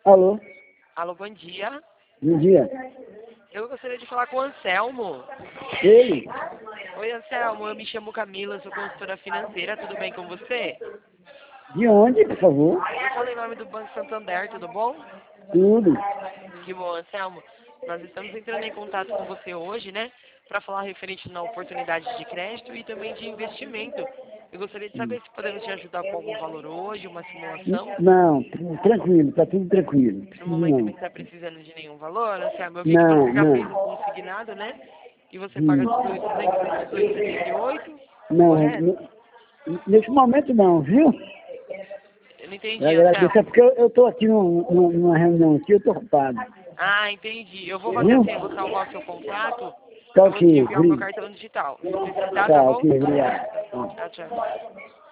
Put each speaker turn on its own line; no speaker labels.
Alô,
Alô, bom dia.
bom dia.
Eu gostaria de falar com o Anselmo.
Ele?
Oi, Anselmo, eu me chamo Camila, sou consultora financeira, tudo bem com você?
De onde, por favor?
Eu falo em nome do Banco Santander, tudo bom?
Tudo.
Que bom, Anselmo. Nós estamos entrando em contato com você hoje, né, para falar referente na oportunidade de crédito e também de investimento. Eu gostaria de saber se podemos te ajudar com algum valor hoje, uma simulação.
Não, tranquilo, tá tudo tranquilo.
No
Preciso
momento não
não.
está precisando de nenhum valor, Anselmo. Eu vi que
Não,
você já fez
não.
o consignado, né? E você paga
Hum.
18,78,
Não,
correto?
nesse momento não, viu?
Eu não
Eu
entendi,
agradeço, é
Anselmo.
porque eu tô aqui numa reunião aqui, eu tô ocupado.
Ah, entendi. Eu vou fazer
Viu?
assim, eu vou salvar o seu contrato,
Tá
eu vou te
ok,
enviar o meu cartão digital. Se precisar, tá
tá
bom?
ok, obrigado.
Tchau, tchau.